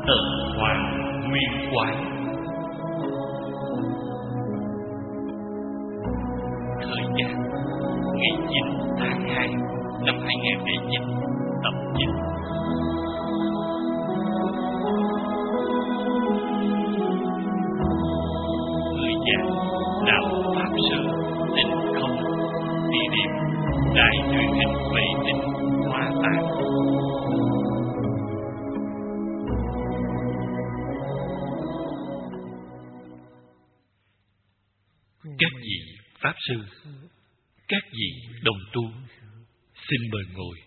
Tận Hoàng Nguyên Quán. Thời gian ngày 9 tháng 2 năm 2009, tập 9. Người giảng đạo Pháp Sư Tịnh Không. Địa điểm Đài truyền hình vệ tinh Hoa Tạng. Các vị Pháp Sư, các vị đồng tu, xin mời ngồi.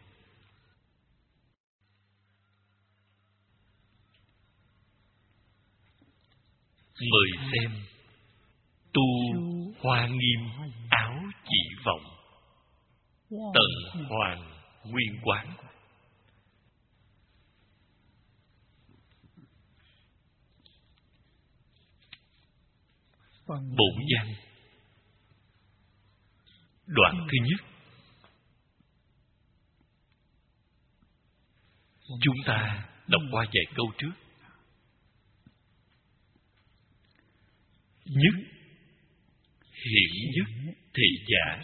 Mời xem Tu Hoa Nghiêm Áo Chỉ Vọng, Tận Hoàng Nguyên Quán. Bổn văn. Đoạn thứ nhất. Chúng ta đọc qua vài câu trước. Nhất, hiển nhất thị giả,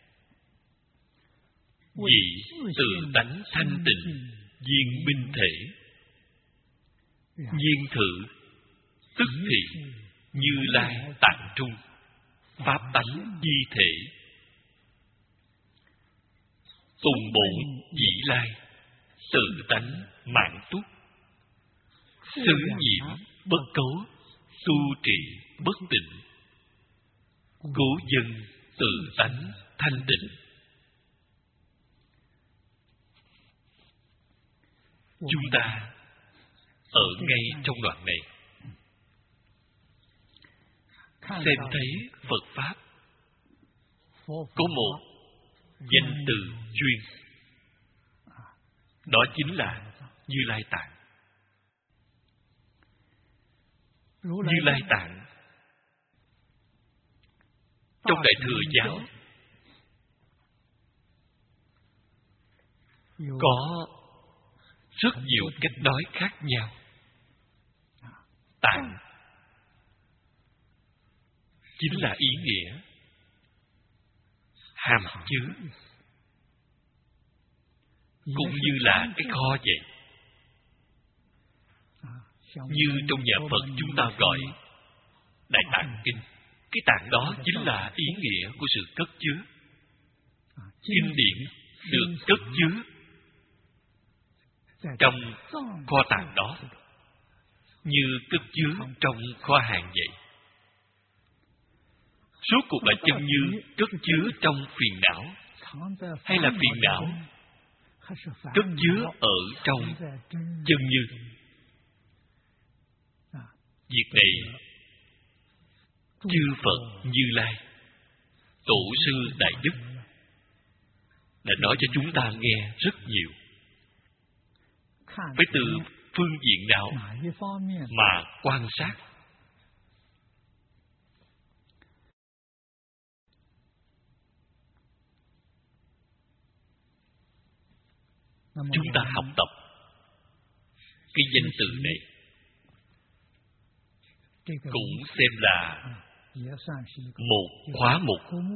vị tự tánh thanh tịnh, viên minh thể. Viên thử, tức thị, Như Lai tạng trung, pháp tánh di thể. Tùng bổn dĩ lai, tự tánh mãn túc. Xứ nhiễm bất cấu, tu trị bất tịnh. Cố dân tự tánh thanh tịnh. Chúng ta ở ngay trong đoạn này xem thấy Phật Pháp có một danh từ chuyên, đó chính là Như Lai Tạng. Như Lai Tạng trong Đại Thừa Giáo có rất nhiều cách nói khác nhau. Tạng chính là ý nghĩa, hàm chứa, cũng như là cái kho vậy. Như trong nhà Phật chúng ta gọi Đại Tạng Kinh, cái tạng đó chính là ý nghĩa của sự cất chứa. Kinh điển được cất chứa trong kho tàng đó, như cất chứa trong kho hàng vậy. Rốt cuộc là chân như cất chứa trong phiền não, hay là phiền não cất chứa ở trong chân như? Việc này chư Phật Như Lai, Tổ sư Đại Đức đã nói cho chúng ta nghe rất nhiều. Phải từ phương diện nào mà quan sát? Chúng ta học tập cái danh từ này cũng xem là một khóa mục.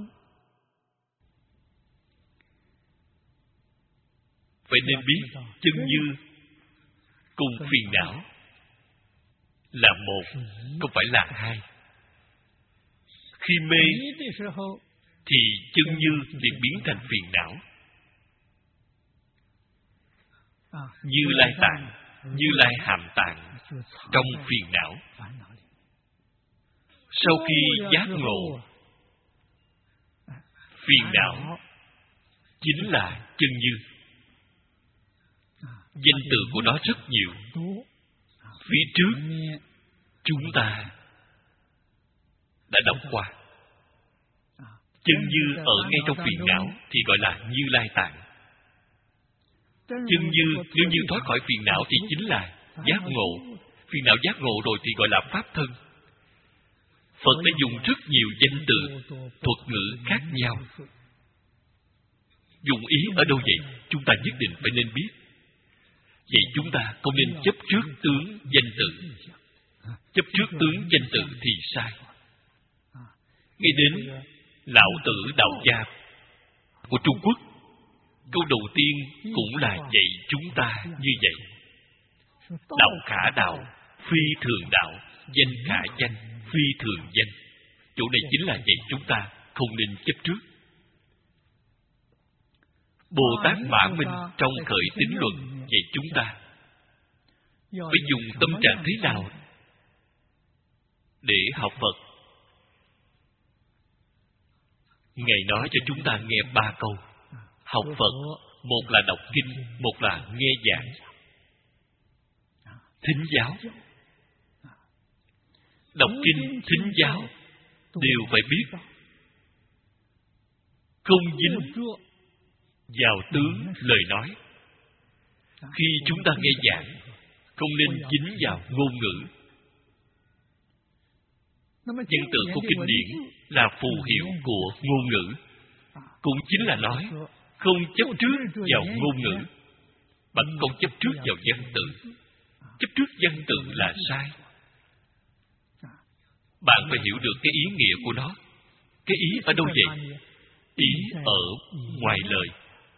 Phải nên biết chân như cùng phiền não là một, không phải là hai. Khi mê thì chân như liền biến thành phiền não. Như Lai Tạng, Như Lai hàm tạng trong phiền não. Sau khi giác ngộ, phiền não chính là chân như. Danh từ của nó rất nhiều. Phía trước chúng ta đã đọc qua. Chân như ở ngay trong phiền não thì gọi là Như Lai Tạng. Chân như nếu như thoát khỏi phiền não thì chính là giác ngộ. Phiền não giác ngộ rồi thì gọi là pháp thân. Phật đã dùng rất nhiều danh từ, thuật ngữ khác nhau. Dụng ý ở đâu vậy? Chúng ta nhất định phải nên biết. Vậy chúng ta không nên chấp trước tướng danh tướng danh tự thì sai. Ngay đến lão tử đạo gia của Trung Quốc, câu đầu tiên cũng là dạy chúng ta như vậy. Đạo khả đạo, phi thường đạo, danh khả danh, phi thường danh. Chỗ này chính là dạy chúng ta không nên chấp trước. Bồ Tát Mã Minh trong Khởi Tín Luận dạy chúng ta phải dùng tâm trạng thế nào để học Phật. Ngài nói cho chúng ta nghe 3 câu. Học Phật, một là đọc kinh, một là nghe giảng. Thính giáo. Đọc kinh, thính giáo đều phải biết không dính vào tướng lời nói. Khi chúng ta nghe giảng, không nên dính vào ngôn ngữ. Văn tự của kinh điển là phù hiệu của ngôn ngữ, cũng chính là nói không chấp trước vào ngôn ngữ. Bạn không chấp trước vào văn tự. Chấp trước văn tự là sai. Bạn phải hiểu được cái ý nghĩa của nó. Cái ý ở đâu vậy? Ý ở ngoài lời.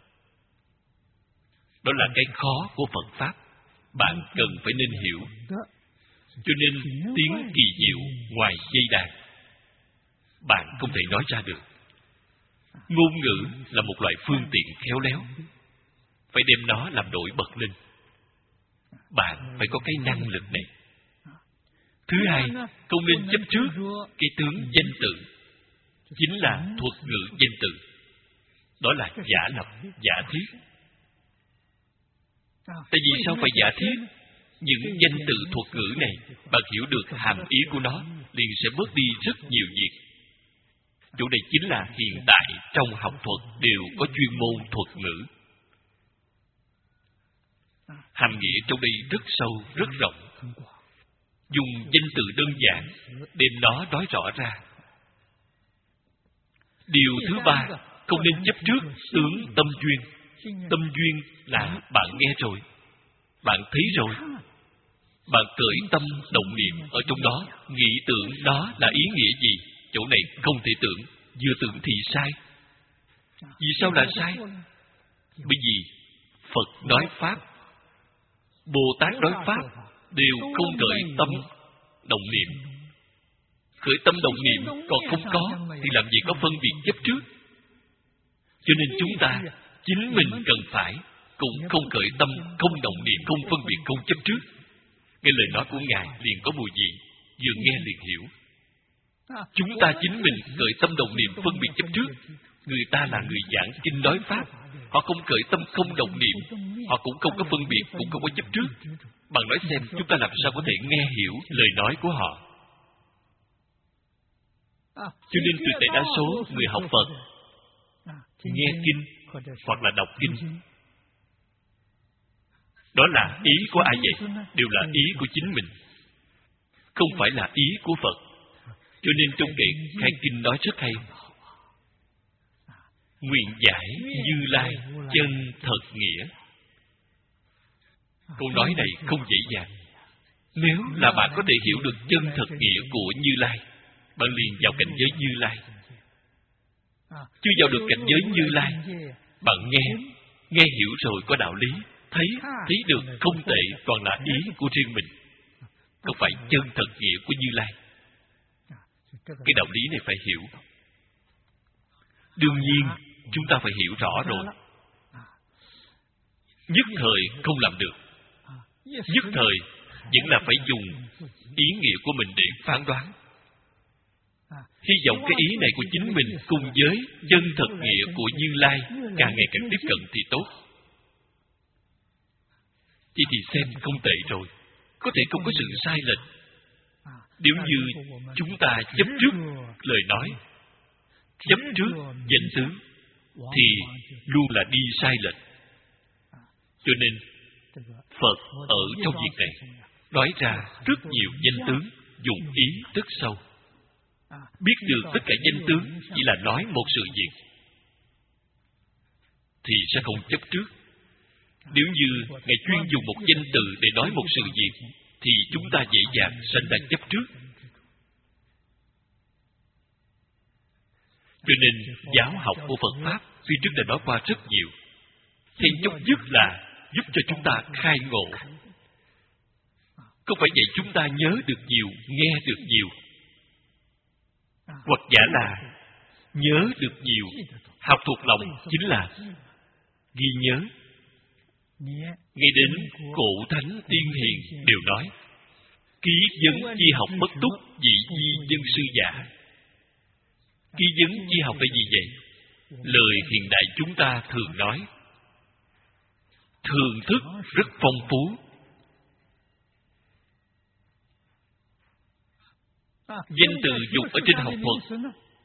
Đó là cái khó của Phật Pháp. Bạn cần phải nên hiểu. Cho nên tiếng kỳ diệu ngoài dây đàn, bạn không thể nói ra được. Ngôn ngữ là một loại phương tiện khéo léo, phải đem nó làm nổi bật lên. Bạn phải có cái năng lực này. Thứ hai, không nên chấp trước cái tướng danh tự, chính là thuật ngữ danh tự. Đó là giả lập, giả thiết. Tại vì sao phải giả thiết? Những danh tự thuật ngữ này, bạn hiểu được hàm ý của nó, liền sẽ bớt đi rất nhiều việc. Chỗ này chính là hiện tại trong học thuật đều có chuyên môn thuật ngữ. Hàm nghĩa trong đây rất sâu, rất rộng. Dùng danh từ đơn giản, đem nó nói rõ ra. Điều thứ ba, không nên chấp trước tướng tâm duyên. Tâm duyên là bạn nghe rồi, bạn thấy rồi, bạn cởi tâm động niệm ở trong đó, nghĩ tưởng đó là ý nghĩa gì. Chỗ này không thể tưởng, vừa tưởng thì sai. Vì sao là sai? Bởi vì Phật nói Pháp, Bồ Tát nói Pháp đều không cởi tâm động niệm. Khởi tâm động niệm còn không có thì làm gì có phân biệt chấp trước. Cho nên chúng ta chính mình cần phải cũng không khởi tâm, không động niệm, không phân biệt, không chấp trước. Cái lời nói của Ngài liền có mùi vị, vừa nghe liền hiểu. Chúng ta chính mình khởi tâm động niệm, phân biệt chấp trước. Người ta là người giảng kinh nói Pháp, họ không khởi tâm, không động niệm, họ cũng không có phân biệt, cũng không có chấp trước. Bạn nói xem, chúng ta làm sao có thể nghe hiểu lời nói của họ? Cho nên tuyệt đại đa số người học Phật nghe kinh hoặc là đọc kinh, đó là ý của ai vậy? Đều là ý của chính mình, không phải là ý của Phật. Cho nên trong kệ khai kinh nói rất hay: nguyện giải Như Lai chân thật nghĩa. Câu nói này không dễ dàng. Nếu là bạn có thể hiểu được chân thật nghĩa của Như Lai, bạn liền vào cảnh giới Như Lai. Chưa vào được cảnh giới Như Lai, bạn nghe hiểu rồi có đạo lý, thấy được không tệ, toàn là ý của riêng mình, không phải chân thật nghĩa của Như Lai. Cái đạo lý này phải hiểu. Đương nhiên chúng ta phải hiểu rõ rồi. Nhất thời không làm được. Nhất thời vẫn là phải dùng ý nghĩa của mình để phán đoán. Hy vọng cái ý này của chính mình cùng với chân thật nghĩa của Như Lai càng ngày càng tiếp cận thì tốt. Chỉ thì xem không tệ rồi, có thể không có sự sai lệch. Nếu như chúng ta chấp trước lời nói, chấp trước danh tướng, thì luôn là đi sai lệch. Cho nên Phật ở trong việc này nói ra rất nhiều danh tướng, dùng ý rất sâu. Biết được tất cả danh tướng chỉ là nói một sự việc, thì sẽ không chấp trước. Nếu như Ngài chuyên dùng một danh từ để nói một sự việc, thì chúng ta dễ dàng sanh ra chấp trước. Cho nên giáo học của Phật Pháp phía trước đã nói qua rất nhiều. Then chốt nhất là giúp cho chúng ta khai ngộ. Không phải vậy chúng ta nhớ được nhiều, nghe được nhiều. Hoặc giả là nhớ được nhiều, học thuộc lòng chính là ghi nhớ. Ngay đến cổ thánh tiên hiền đều nói: ký vấn chi học bất túc, dị di dân sư giả. Ký vấn chi học là gì vậy? Lời hiện đại chúng ta thường nói, thường thức rất phong phú. Danh từ dùng ở trên học thuật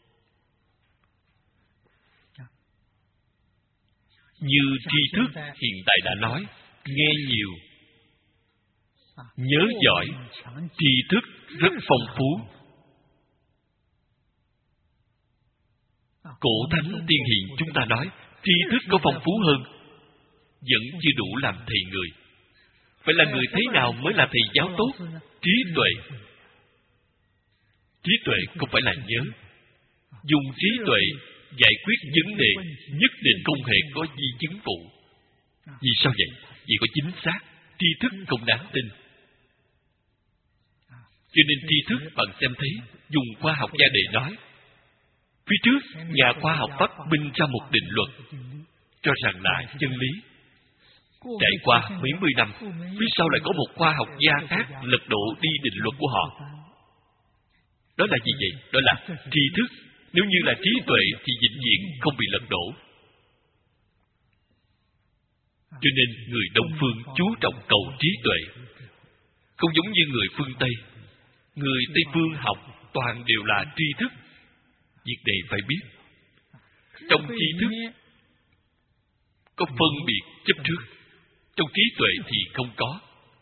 như tri thức hiện tại đã nói, nghe nhiều, nhớ giỏi, tri thức rất phong phú. Cổ thánh tiên hiền chúng ta nói tri thức có phong phú hơn, vẫn chưa đủ làm thầy người. Vậy là người thế nào mới là thầy giáo tốt? Trí tuệ. Trí tuệ không phải là nhớ. Dùng trí tuệ giải quyết vấn đề nhất định không hề có di chứng phụ. Vì sao vậy? Vì có chính xác, tri thức không đáng tin. Cho nên tri thức bạn xem thấy, dùng khoa học gia để nói. Phía trước, nhà khoa học phát minh ra một định luật, cho rằng là chân lý. Trải qua mấy mươi năm, phía sau lại có một khoa học gia khác lật đổ đi định luật của họ. Đó là gì vậy? Đó là tri thức. Nếu như là trí tuệ thì vĩnh viễn không bị lật đổ. Cho nên người Đông phương chú trọng cầu trí tuệ, không giống như người phương Tây. Người Tây phương học toàn đều là tri thức. Việc này phải biết. Trong tri thức có phân biệt chấp trước, trong trí tuệ thì không có.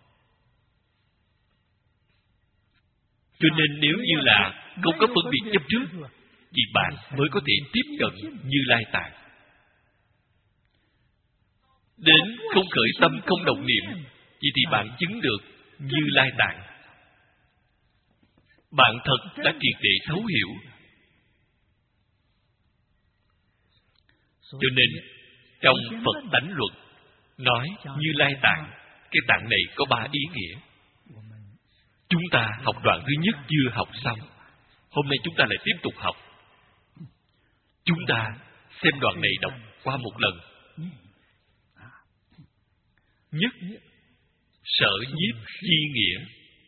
Cho nên nếu như là không có phân biệt chấp trước thì bạn mới có thể tiếp cận Như Lai Tạng. Đến không khởi tâm không động niệm, vậy thì bạn chứng được Như Lai Tạng. Bạn thật đã triệt để thấu hiểu. Cho nên trong Phật Tánh Luận nói Như Lai Tạng, cái tạng này có 3 ý nghĩa. Chúng ta học đoạn thứ nhất chưa học xong. Hôm nay chúng ta lại tiếp tục học. Chúng ta xem đoạn này đọc qua một lần. Nhất, sở nhiếp chi nghĩa.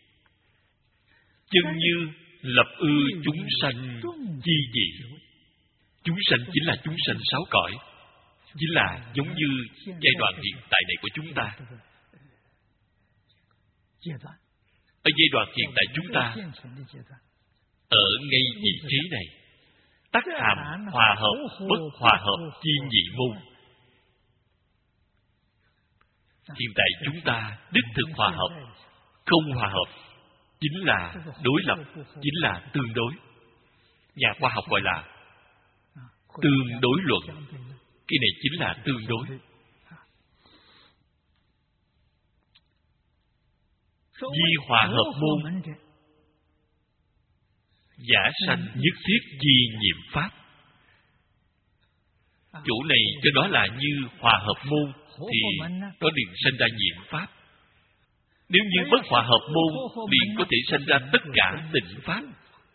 Chân như lập ư chúng sanh chi dị. Chúng sanh chính là chúng sanh 6 cõi, chính là giống như giai đoạn hiện tại này của chúng ta. Ở giai đoạn hiện tại chúng ta, ở ngay vị trí này, tắc hàm hòa hợp, bất hòa hợp, chi nhị môn. Hiện tại chúng ta đích thực hòa hợp, không hòa hợp chính là đối lập, chính là tương đối. Nhà khoa học gọi là tương đối luận. Cái này chính là tương đối. Di hòa hợp môn, giả sanh nhất thiết di nhiệm pháp. Chủ này cho đó là như hòa hợp môn thì nó liền sanh ra nhiệm pháp. Nếu như bất hòa hợp môn liền có thể sanh ra tất cả tịnh pháp.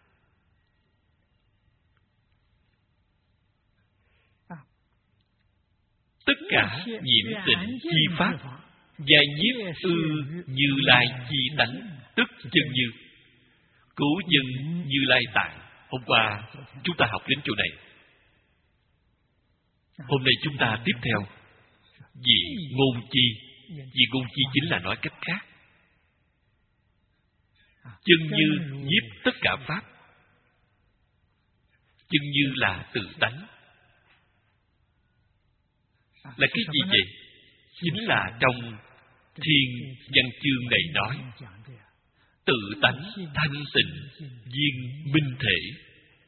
Tất cả nhiễm tịnh chi pháp, gia nhiếp ư Như Lai chi tánh, tức chân như. Cứu dân Như Lai Tạng. Hôm qua chúng ta học đến chỗ này. Hôm nay chúng ta tiếp theo dị ngôn chi. Dị ngôn chi chính là nói cách khác. Chân như nhiếp tất cả pháp. Chân như là tự tánh. Là cái gì vậy? Chính là trong Thiên Văn Chương này nói tự tánh thanh tịnh viên minh thể.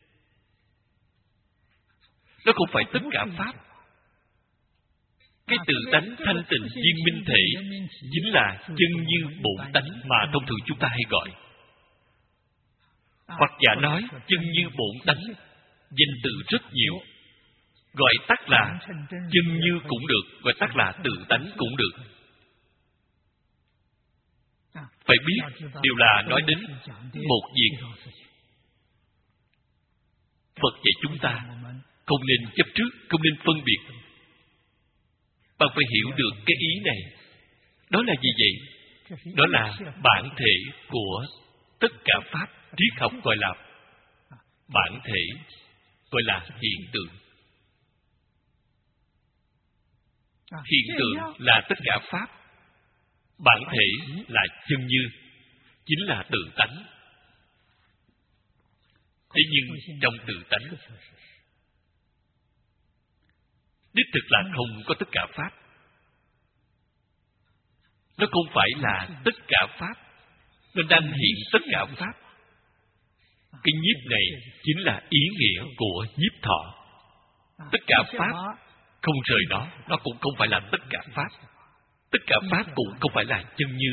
Nó không phải tất cả pháp. Cái tự tánh thanh tịnh viên minh thể chính là chân như bổn tánh mà thông thường chúng ta hay gọi. Hoặc giả nói chân như bổn tánh danh từ rất nhiều. Gọi tắt là chân như cũng được, gọi tắt là tự tánh cũng được. Phải biết, đều là nói đến một việc. Phật dạy chúng ta không nên chấp trước, không nên phân biệt. Bạn phải hiểu được cái ý này. Đó là gì vậy? Đó là bản thể của tất cả pháp. Triết học gọi là bản thể, gọi là hiện tượng. Hiện tượng là tất cả pháp. Bản thể là chân như, chính là tự tánh. Thế nhưng trong tự tánh, đích thực là không có tất cả pháp. Nó không phải là tất cả pháp. Nó đang hiện tất cả pháp. Cái nhiếp này chính là ý nghĩa của nhiếp thọ. Tất cả pháp không rời nó cũng không phải là tất cả pháp. Tất cả pháp cũng không phải là chân như.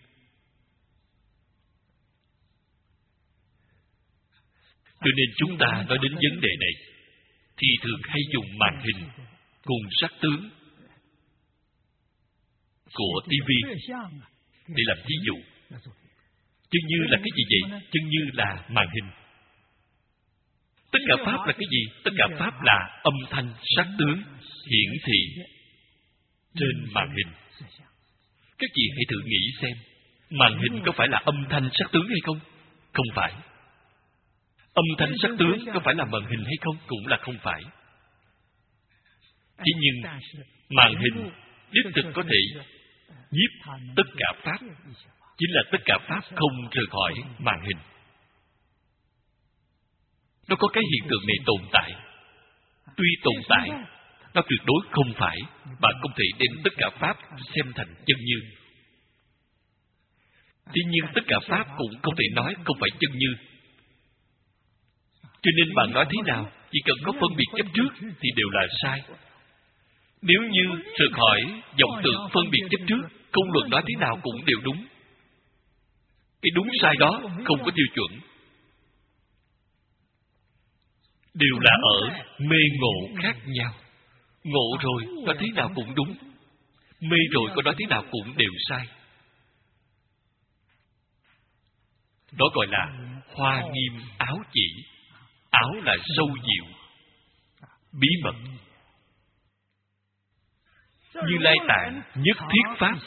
Cho nên chúng ta nói đến vấn đề này thì thường hay dùng màn hình cùng sắc tướng của TV để làm ví dụ. Chân như là cái gì vậy? Chân như là màn hình. Tất cả pháp là cái gì? Tất cả pháp là âm thanh sắc tướng hiển thị trên màn hình. Các vị hãy thử nghĩ xem, màn hình có phải là âm thanh sắc tướng hay không? Không phải. Âm thanh sắc tướng có phải là màn hình hay không? Cũng là không phải. Thế nhưng màn hình đích thực có thể nhiếp tất cả pháp, chính là tất cả pháp không rời khỏi màn hình. Nó có cái hiện tượng này tồn tại. Tuy tồn tại, nó tuyệt đối không phải. Bạn không thể đem tất cả pháp xem thành chân như. Tuy nhiên tất cả pháp cũng không thể nói không phải chân như. Cho nên bạn nói thế nào, chỉ cần có phân biệt chấp trước thì đều là sai. Nếu như rời khỏi vọng tưởng phân biệt chấp trước, công luận nói thế nào cũng đều đúng. Cái đúng sai đó không có tiêu chuẩn. Đều là ở mê ngộ khác nhau. Ngộ rồi nói thế nào cũng đúng. Mê rồi có nói thế nào cũng đều sai. Đó gọi là hoa nghiêm áo chỉ. Áo là sâu diệu, bí mật. Như Lai Tạng nhất thiết pháp.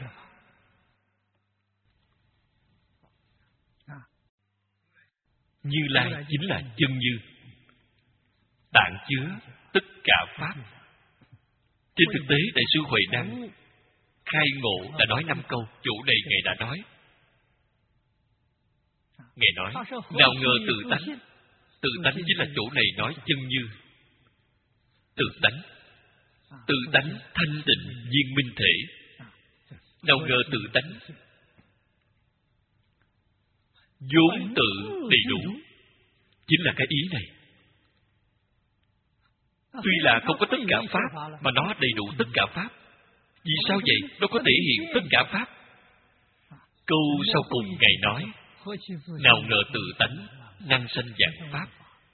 Như Lai chính là chân như. Tạng chứa tất cả pháp. Trên thực tế, Đại sư Huệ Năng khai ngộ đã nói 5 câu. Chỗ này Ngài đã nói. Ngài nói, nào ngờ tự tánh. Tự tánh chính là chỗ này nói chân như. Tự tánh. Tự tánh thanh tịnh viên minh thể. Nào ngờ tự tánh vốn tự đầy đủ. Chính là cái ý này. Tuy là không có tất cả pháp, mà nó đầy đủ tất cả pháp. Vì sao vậy? Nó có thể hiện tất cả pháp. Câu sau cùng Ngài nói, nào ngờ tự tánh năng sanh vạn pháp.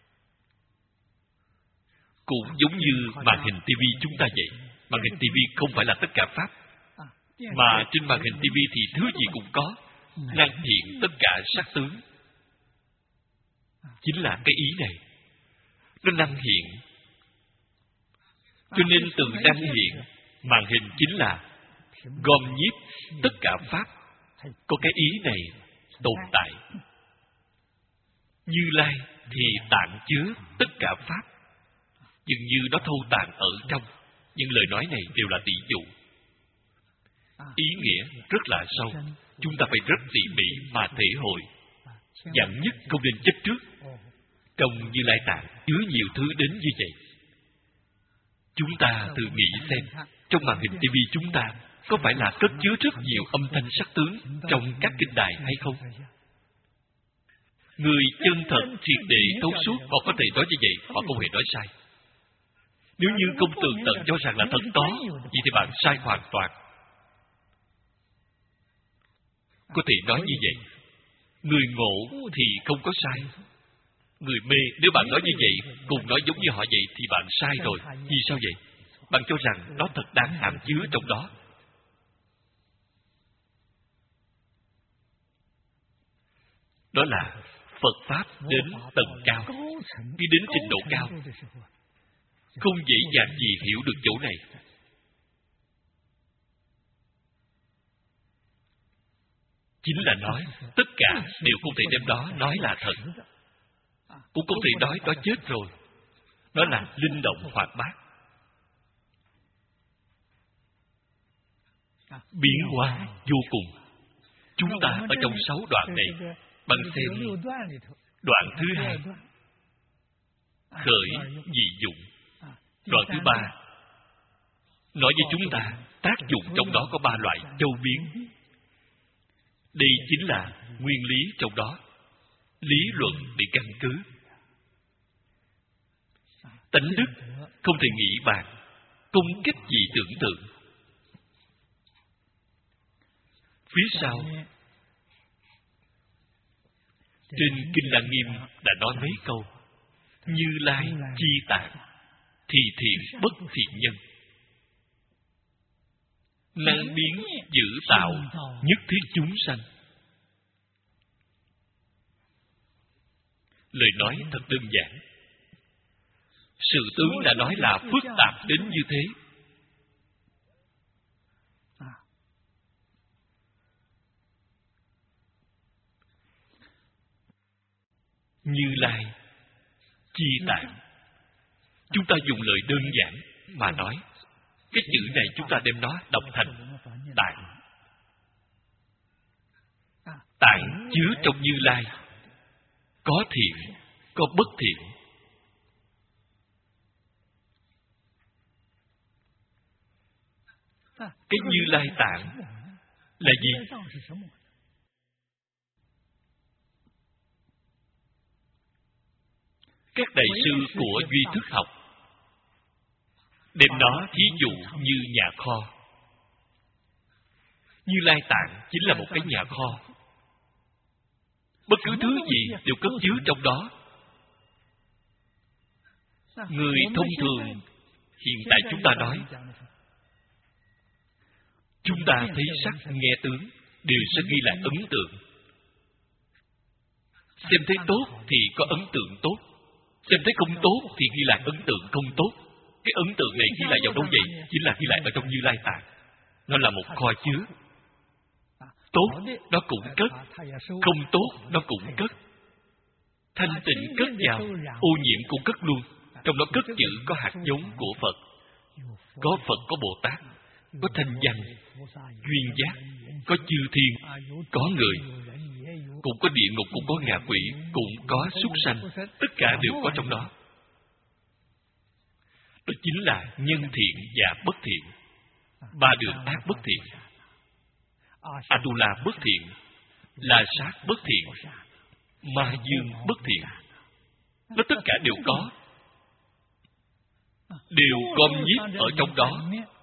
Cũng giống như màn hình TV chúng ta vậy. Màn hình TV không phải là tất cả pháp, mà trên màn hình TV thì thứ gì cũng có, năng hiện tất cả sắc tướng. Chính là cái ý này. Nó năng hiện. Cho nên từ năng hiện, màn hình chính là gom nhiếp tất cả pháp. Có cái ý này tồn tại. Như Lai thì tạng chứa tất cả pháp. Dường như nó thâu tạng ở trong. Nhưng lời nói này đều là tỷ dụ. Ý nghĩa rất là sâu. Chúng ta phải rất tỉ mỉ mà thể hội. Dặn nhất không nên chấp trước. Trong Như Lai Tạng chứa nhiều thứ đến như vậy. Chúng ta tự nghĩ xem, trong màn hình TV chúng ta có phải là cất chứa rất nhiều âm thanh sắc tướng trong các kinh đài hay không? Người chân thật triệt để thấu suốt họ có thể nói như vậy, họ không hề nói sai. Nếu như không tường tận cho rằng là thật có, vậy thì bạn sai hoàn toàn. Có thể nói như vậy, người ngộ thì không có sai. Người mê, nếu bạn nói như vậy, cùng nói giống như họ vậy, thì bạn sai rồi. Vì sao vậy? Bạn cho rằng nó thật đáng hàm chứa trong đó. Đó là Phật Pháp đến tầng cao, đi đến trình độ cao, không dễ dàng gì hiểu được chỗ này. Chính là nói, tất cả đều không thể đem đó nói là thật. Cũng không thể nói đó chết rồi. Nó là linh động hoạt bát, biến hóa vô cùng. Chúng ta ở trong 6 đoạn này, bạn xem đoạn thứ 2, khởi dị dụng. Đoạn thứ 3 nói với chúng ta tác dụng trong đó có 3 loại châu biến. Đây chính là nguyên lý trong đó, lý luận để căn cứ. Tánh đức không thể nghĩ bàn, không cách gì tưởng tượng. Phía sau trên Kinh Lăng Nghiêm đã nói mấy câu: Như Lai chi tạng, thì thiện bất thiện nhân, năng biến giữ tạo, nhất thiết chúng sanh. Lời nói thật đơn giản, sự tướng đã nói là phức tạp đến như thế. Như Lai chi tạng, chúng ta dùng lời đơn giản mà nói. Cái chữ này chúng ta đem nó đọc thành tạng. Tạng chứa trong Như Lai, có thiện, có bất thiện. Cái Như Lai tạng là gì? Các đại sư của duy thức học đem nó thí dụ như nhà kho. Như Lai tạng chính là một cái nhà kho. Bất cứ thứ gì đều cất chứa trong đó. Người thông thường hiện tại chúng ta nói, chúng ta thấy sắc nghe tướng đều sẽ ghi lại ấn tượng. Xem thấy tốt thì có ấn tượng tốt, xem thấy không tốt thì ghi lại ấn tượng không tốt. Cái ấn tượng này ghi lại vào đâu vậy? Chính là ghi lại ở trong Như Lai tạng. Nó là một kho chứa. Tốt nó cũng cất, không tốt nó cũng cất. Thanh tịnh cất vào, ô nhiễm cũng cất luôn. Trong đó cất giữ có hạt giống của Phật. Có Phật, có Bồ Tát, có thanh văn, duyên giác, có chư thiên, có người, cũng có địa ngục, cũng có ngạ quỷ, cũng có súc sanh. Tất cả đều có trong đó. Đó chính là nhân thiện và bất thiện. 3 đường ác bất thiện. Atula bất thiện, La Sát bất thiện, Ma Dương bất thiện. Nó tất cả đều có, đều gom nhiếp ở trong đó.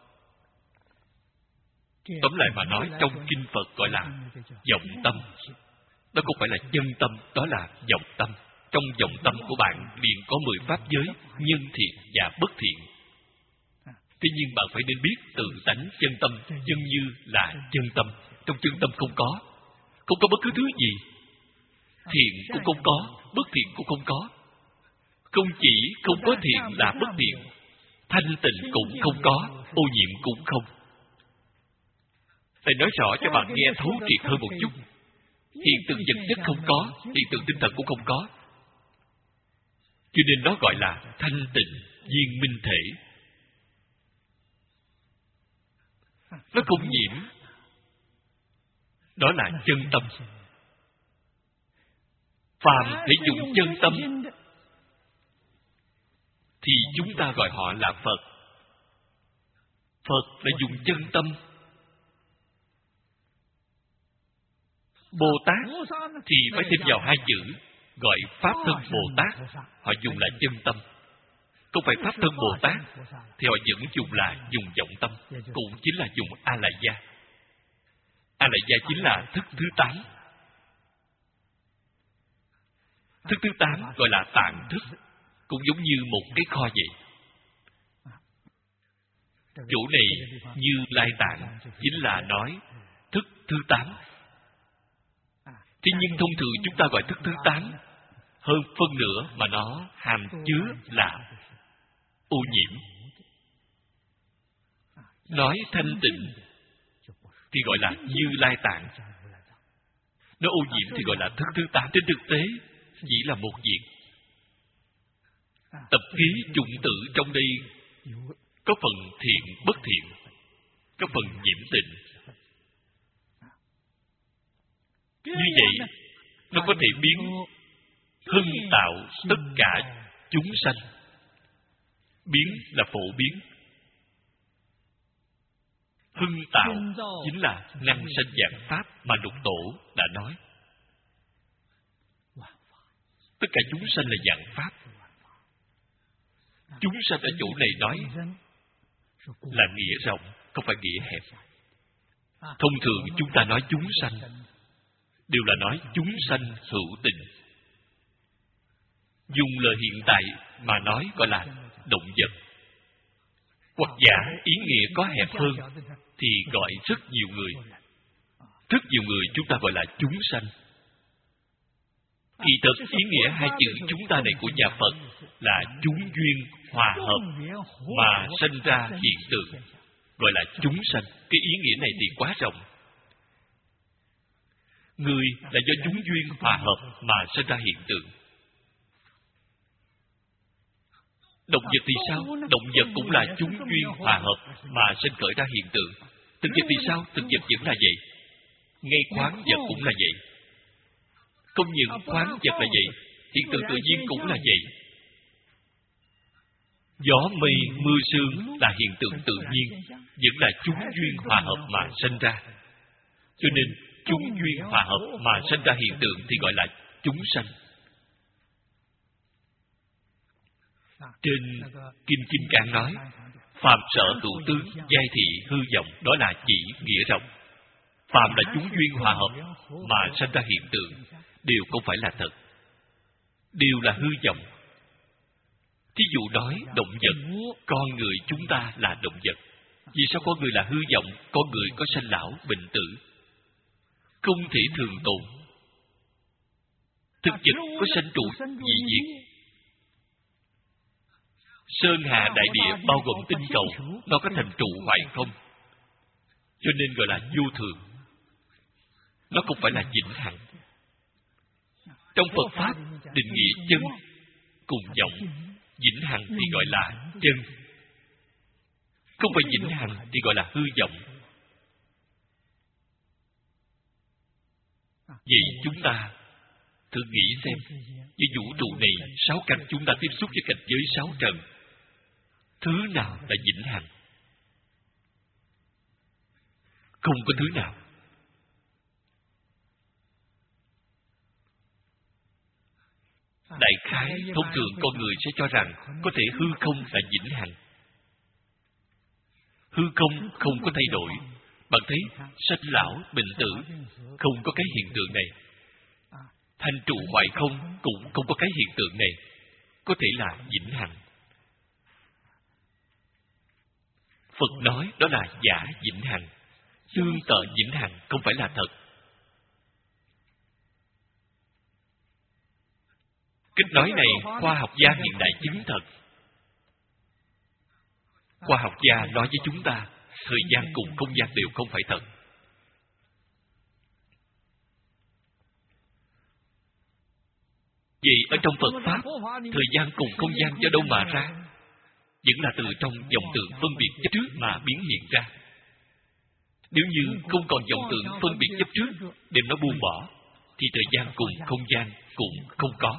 Tóm lại mà nói, trong kinh Phật gọi là vọng tâm. Đó không phải là chân tâm, đó là vọng tâm. Trong vọng tâm của bạn liền có 10 pháp giới, nhân thiện và bất thiện. Tuy nhiên bạn phải nên biết tự tánh chân tâm, chân như là chân tâm. Trong chân tâm không có bất cứ thứ gì. Thiện cũng không có, bất thiện cũng không có. Không chỉ không có thiện là bất thiện, thanh tịnh cũng không có, ô nhiễm cũng không. Phải nói rõ cho bạn nghe thấu triệt hơn một chút. Hiện tượng vật chất không có, hiện tượng tinh thần cũng không có. Cho nên nó gọi là thanh tịnh viên minh thể. Nó không nhiễm. Đó là chân tâm. Phàm thể dùng chân tâm thì chúng ta gọi họ là Phật. Phật là dùng chân tâm. Bồ Tát thì phải thêm vào 2 chữ, gọi Pháp thân Bồ Tát. Họ dùng là chân tâm. Không phải Pháp thân Bồ Tát thì họ vẫn dùng là dùng vọng tâm, cũng chính là dùng A-la-gia. A-la-gia chính là thức thứ 8. Thức thứ 8 gọi là tạng thức, cũng giống như một cái kho vậy. Chỗ này Như Lai Tạng chính là nói thức thứ 8. Thế nhưng thông thường chúng ta gọi thức thứ 8, hơn phân nửa mà nó hàm chứa là ô nhiễm. Nói thanh tịnh thì gọi là Như Lai Tạng. Nói ô nhiễm thì gọi là thức thứ 8. Trên thực tế chỉ là một việc. Tập khí chủng tử trong đây có phần thiện bất thiện, có phần nhiễm tịnh. Như vậy nó có thể biến hưng tạo tất cả chúng sanh. Biến là phổ biến, hưng tạo chính là năng sanh vạn pháp mà Lục Tổ đã nói. Tất cả chúng sanh là vạn pháp. Chúng sanh ở chỗ này nói là nghĩa rộng, không phải nghĩa hẹp. Thông thường chúng ta nói chúng sanh đều là nói chúng sanh hữu tình. Dùng lời hiện tại mà nói gọi là động vật. Hoặc giả ý nghĩa có hẹp hơn thì gọi rất nhiều người. Rất nhiều người chúng ta gọi là chúng sanh. Kỳ thực ý nghĩa hai chữ chúng ta này của nhà Phật là chúng duyên hòa hợp mà sanh ra hiện tượng, gọi là chúng sanh. Cái ý nghĩa này thì quá rộng. Người là do chúng duyên hòa hợp mà sanh ra hiện tượng. Động vật thì sao? Động vật cũng là chúng duyên hòa hợp mà sinh khởi ra hiện tượng. Thực vật thì sao? Thực vật vẫn là vậy. Ngay khoáng vật cũng là vậy. Không những khoáng vật là vậy, hiện tượng tự nhiên cũng là vậy. Gió mây mưa sương là hiện tượng tự nhiên, vẫn là chúng duyên hòa hợp mà sinh ra. Cho nên chúng duyên hòa hợp mà sinh ra hiện tượng thì gọi là chúng sanh. Trên Kinh Kim Cang nói, phàm sở tụ tướng, giai thị hư vọng, đó là chỉ nghĩa rộng. Phàm là chúng duyên hòa hợp mà sinh ra hiện tượng, đều không phải là thật, đều là hư vọng. Thí dụ nói động vật, con người chúng ta là động vật. Vì sao con người là hư vọng? Con người có sanh lão, bệnh tử, không thể thường tồn. Thực vật có sanh trụ, dị diệt. Sơn hà đại địa bao gồm tinh cầu, nó có thành trụ hoại không? Cho nên gọi là vô thường. Nó không phải là vĩnh hằng. Trong Phật Pháp định nghĩa chân cùng vọng, vĩnh hằng thì gọi là chân, không phải vĩnh hằng thì gọi là hư vọng. Vậy chúng ta thử nghĩ xem, với vũ trụ này 6 căn chúng ta tiếp xúc với cảnh giới 6 trần, thứ nào là vĩnh hằng? Không có thứ nào. Đại khái thông thường con người sẽ cho rằng có thể hư không là vĩnh hằng. Hư không không có thay đổi. Bạn thấy sanh lão bệnh tử không có cái hiện tượng này. Thành trụ hoại không cũng không có cái hiện tượng này. Có thể là vĩnh hằng. Phật nói đó là giả vĩnh hằng, tương tự vĩnh hằng, không phải là thật. Cách nói này khoa học gia hiện đại chứng thật. Khoa học gia nói với chúng ta thời gian cùng không gian đều không phải thật. Vậy ở trong Phật Pháp, thời gian cùng không gian do đâu mà ra? Vẫn là từ trong vọng tượng phân biệt chấp trước mà biến hiện ra. Nếu như không còn vọng tượng phân biệt chấp trước, đem nó buông bỏ, thì thời gian cùng không gian cũng không có.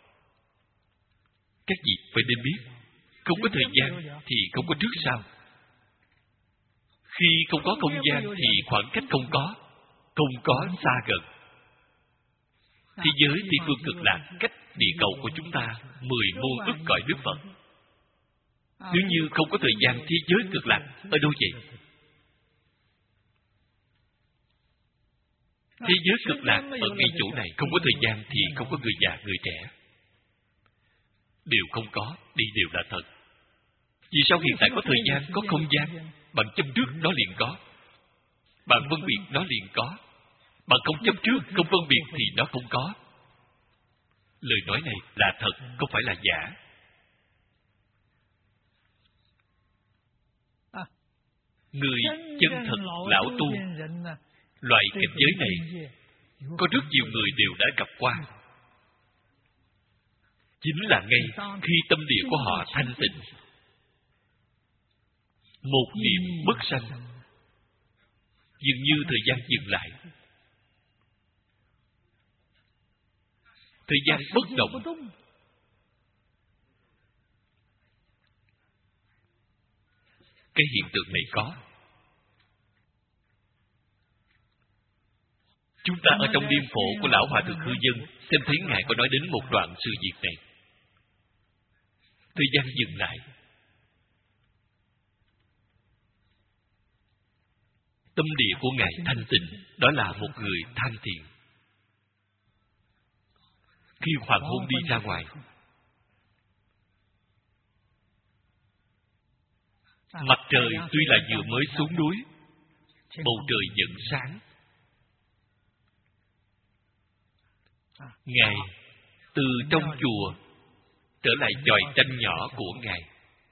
Các vị phải nên biết, không có thời gian thì không có trước sau. Khi không có không gian thì khoảng cách không có xa gần. Thế giới Tây phương cực lạc cách địa cầu của chúng ta 10 muôn ức cõi nước Phật. Nếu như không có thời gian, thế giới cực lạc ở đâu vậy? Thế giới cực lạc ở ngay chỗ này, không có thời gian thì không có người già, người trẻ. Đều không có, đi đều là thật. Vì sao hiện tại có thời gian, có không gian? Bạn chấp trước nó liền có. Bạn phân biệt nó liền có. Bạn không chấp trước, không phân biệt thì nó không có. Lời nói này là thật, không phải là giả. Người chân thật lão tu, loại cảnh giới này có rất nhiều người đều đã gặp qua. Chính là ngay khi tâm địa của họ thanh tịnh, một niệm bất sanh, dường như thời gian dừng lại, thời gian bất động. Cái hiện tượng này có. Chúng ta ở trong điêm phổ của Lão Hòa Thượng Hư Dân xem thấy Ngài có nói đến một đoạn sự việc này. Thời gian dừng lại. Tâm địa của Ngài thanh tịnh, đó là một người tham thiền. Khi hoàng hôn đi ra ngoài, mặt trời tuy là vừa mới xuống núi, bầu trời vẫn sáng. Ngài từ trong chùa trở lại chòi tranh nhỏ của Ngài.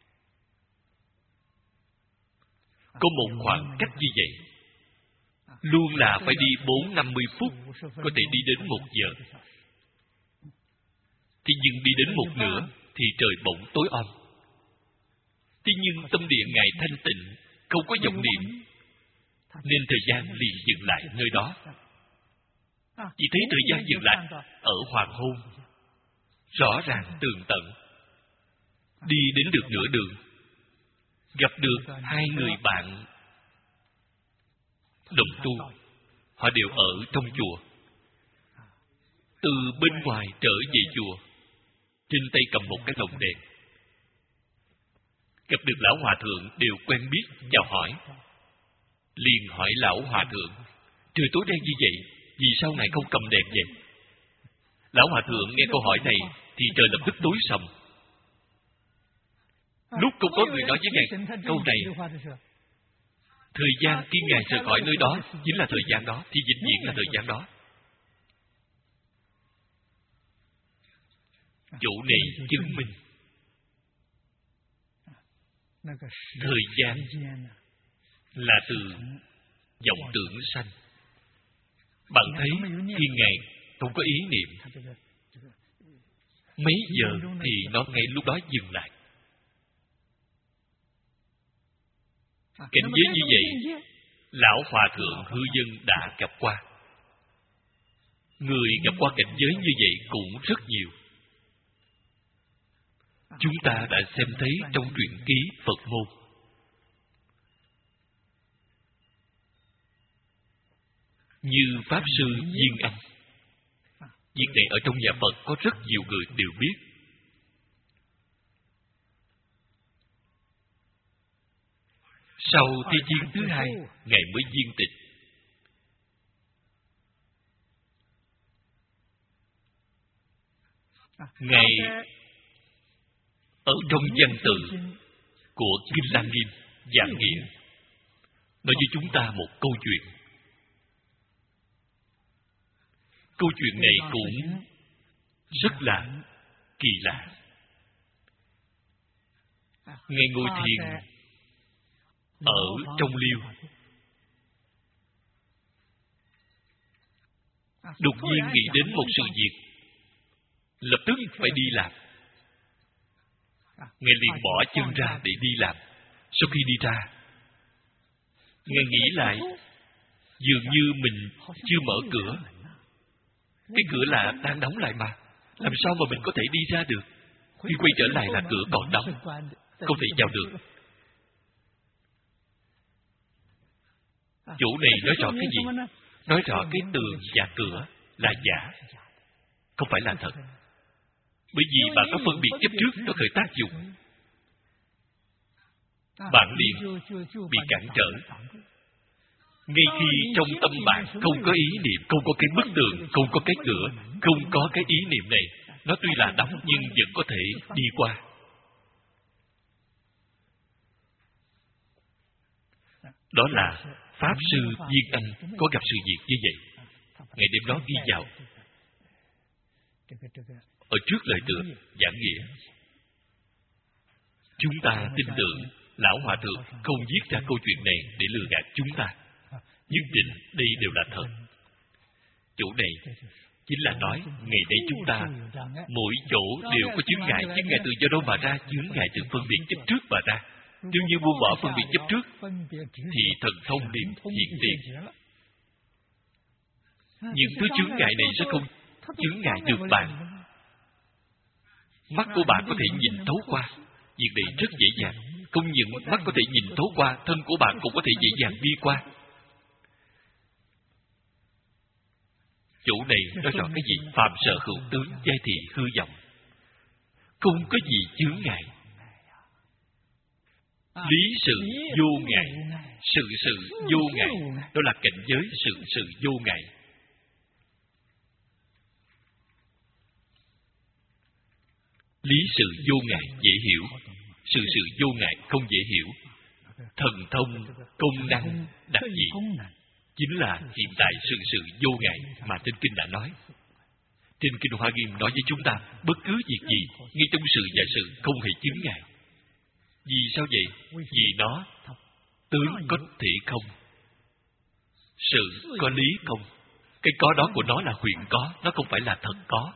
Có một khoảng cách như vậy, luôn là phải đi 40-50 phút, có thể đi đến 1 giờ. Thế nhưng đi đến 1/2 thì trời bỗng tối om. Thế nhưng tâm địa Ngài thanh tịnh, không có vọng niệm, nên thời gian liền dừng lại nơi đó. Chỉ thấy thời gian dừng lại ở hoàng hôn, rõ ràng tường tận. Đi đến được nửa đường, gặp được 2 người bạn đồng tu, họ đều ở trong chùa. Từ bên ngoài trở về chùa, trên tay cầm một cái lồng đèn. Gặp được Lão Hòa Thượng đều quen biết, chào hỏi. Liền hỏi Lão Hòa Thượng, trời tối đen như vậy, vì sao Ngài không cầm đèn vậy? Lão Hòa Thượng nghe câu hỏi này thì trời lập tức tối sầm. Lúc không có người nói với Ngài câu này, thời gian khi Ngài rời khỏi nơi đó chính là thời gian đó, thì vĩnh viễn là thời gian đó. Chỗ này chứng minh thời gian là từ vọng tưởng sanh. Bạn thấy khi Ngài không có ý niệm, mấy giờ thì nó ngay lúc đó dừng lại. Cảnh giới như vậy, Lão Hòa Thượng Hư Dân đã gặp qua. Người gặp qua cảnh giới như vậy cũng rất nhiều. Chúng ta đã xem thấy trong truyện ký Phật môn. Như Pháp Sư Duyên Anh. Việc này ở trong nhà Phật có rất nhiều người đều biết. Sau Thi Duyên thứ 2, Ngài mới viên tịch. Ngài ở trong văn tự của Kinh Lăng Nghiêm giảng nghĩa, nói với chúng ta một câu chuyện. Câu chuyện này cũng rất là kỳ lạ. Ngài ngồi thiền ở trong liêu, đột nhiên nghĩ đến một sự việc, lập tức phải đi làm. Ngài liền bỏ chân ra để đi làm. Sau khi đi ra, Ngài nghĩ lại, dường như mình chưa mở cửa. Cái cửa là đang đóng lại mà, làm sao mà mình có thể đi ra được? Khi quay trở lại là cửa còn đóng, không thể vào được. Chỗ này nói rõ cái gì? Nói rõ cái tường và cửa là giả, không phải là thật. Bởi vì bạn có phân biệt chấp trước, có khởi tác dụng, bạn liền bị cản trở. Ngay khi trong tâm bạn không có ý niệm, không có cái bức tường, không có cái cửa, không có cái ý niệm này, nó tuy là đóng nhưng vẫn có thể đi qua. Đó là Pháp Sư Viên Anh có gặp sự việc như vậy. Ngày đêm đó ghi vào ở trước lời tựa giảng nghĩa. Chúng ta tin tưởng Lão Hòa Thượng không viết ra câu chuyện này để lừa gạt chúng ta. Nhất định đây đều là thật. Chỗ này chính là nói ngày nay chúng ta mỗi chỗ đều có chướng ngại từ do đâu mà ra? Chướng ngại từ phân biệt chấp trước mà ra. Nếu như buông bỏ phân biệt chấp trước thì thần thông liền hiện tiền. Những thứ chướng ngại này sẽ không chướng ngại được bạn. Mắt của bạn có thể nhìn thấu qua. Việc này rất dễ dàng. Không những mắt có thể nhìn thấu qua, thân của bạn cũng có thể dễ dàng đi qua. Chỗ này nói rõ cái gì? Phàm sở hữu tướng, giai thị hư vọng. Không có gì chướng ngại. Lý sự vô ngại. Sự vô ngại. Đó là cảnh giới sự vô ngại. Lý sự vô ngại dễ hiểu. Sự vô ngại không dễ hiểu. Thần thông, công năng, đặc dị chính là hiện tại sự vô ngại mà trên kinh đã nói. Trên kinh Hoa Nghiêm nói với chúng ta, bất cứ việc gì, ngay trong sự và sự không hề chướng ngại. Vì sao vậy? Vì nó tướng có thể không, sự có lý không. Cái có đó của nó là huyền có, nó không phải là thật có.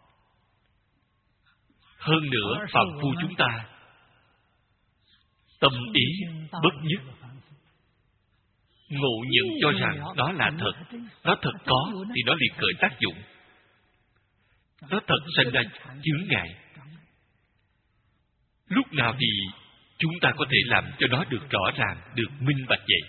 Hơn nữa, phàm phu chúng ta tâm ý bất nhất, ngộ nhận cho rằng đó là thật. Nó thật có thì nó liền khởi tác dụng. Nó thật sinh ra chướng ngại. Lúc nào thì chúng ta có thể làm cho nó được rõ ràng, được minh bạch vậy?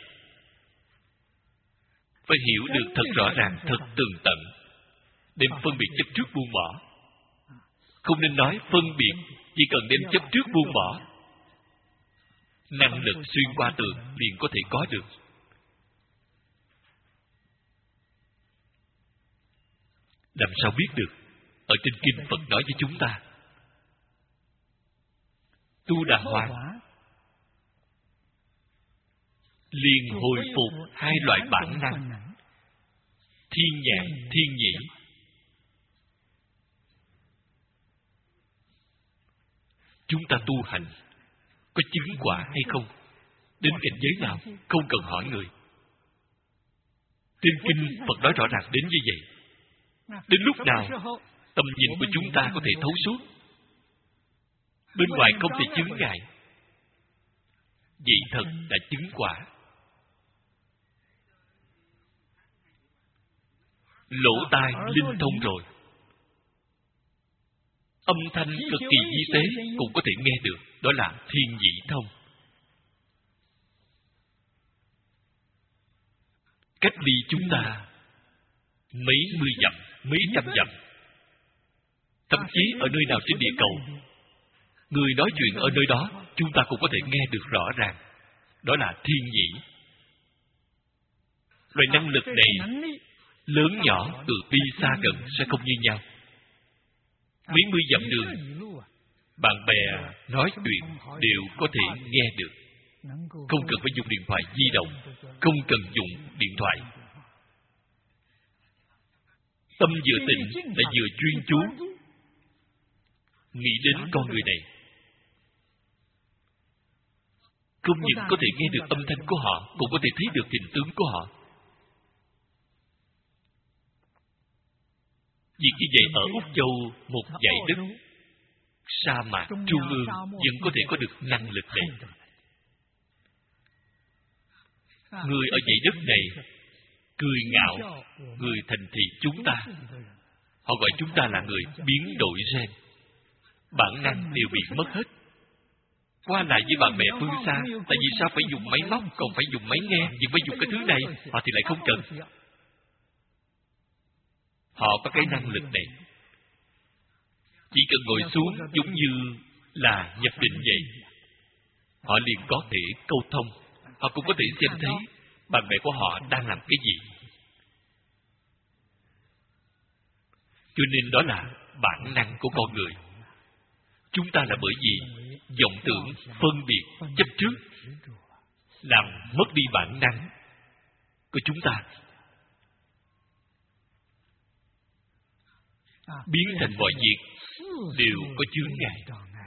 Phải hiểu được thật rõ ràng, thật tường tận. Đem phân biệt chấp trước buông bỏ. Không nên nói phân biệt, chỉ cần đem chấp trước buông bỏ, năng lực xuyên qua tường liền có thể có được. Làm sao biết được? Ở trên kinh Phật nói với chúng ta, tu đà hoa liền hồi phục hai loại bản năng, thiên nhãn, thiên nhĩ. Chúng ta tu hành có chứng quả hay không? Đến cảnh giới nào? Không cần hỏi người. Trên kinh Phật nói rõ ràng đến như vậy. Đến lúc nào tầm nhìn của chúng ta có thể thấu suốt, bên ngoài không thể chướng ngại, vậy thật là chứng quả. Lỗ tai linh thông rồi, âm thanh cực kỳ vi tế cũng có thể nghe được. Đó là thiên nhĩ thông. Cách ly chúng ta mấy mươi dặm, mấy trăm dặm. Thậm chí ở nơi nào trên địa cầu, người nói chuyện ở nơi đó chúng ta cũng có thể nghe được rõ ràng. Đó là thiên nhĩ. Loại năng lực này lớn nhỏ, từ bi xa gần sẽ không như nhau. Mấy mươi dặm đường, bạn bè nói chuyện đều có thể nghe được. Không cần phải dùng điện thoại di động, không cần dùng điện thoại. Tâm vừa tịnh là vừa chuyên chú, nghĩ đến con người này. Không những có thể nghe được âm thanh của họ, cũng có thể thấy được hình tướng của họ. Việc như vậy ở Úc Châu, một dải đất sa mạc trung ương vẫn có thể có được năng lực này. Người ở dãy đất này cười ngạo, người thành thị chúng ta. Họ gọi chúng ta là người biến đổi gen. Bản năng đều bị mất hết. Qua lại với bạn bè phương xa, tại vì sao phải dùng máy móc, còn phải dùng máy nghe, nhưng phải dùng cái thứ này, họ thì lại không cần. Họ có cái năng lực này. Chỉ cần ngồi xuống giống như là nhập định vậy, họ liền có thể câu thông. Họ cũng có thể xem thấy bạn bè của họ đang làm cái gì. Cho nên đó là bản năng của con người. Chúng ta là bởi vì vọng tưởng, phân biệt, chấp trước làm mất đi bản năng của chúng ta, biến thành mọi việc đều có chướng ngại.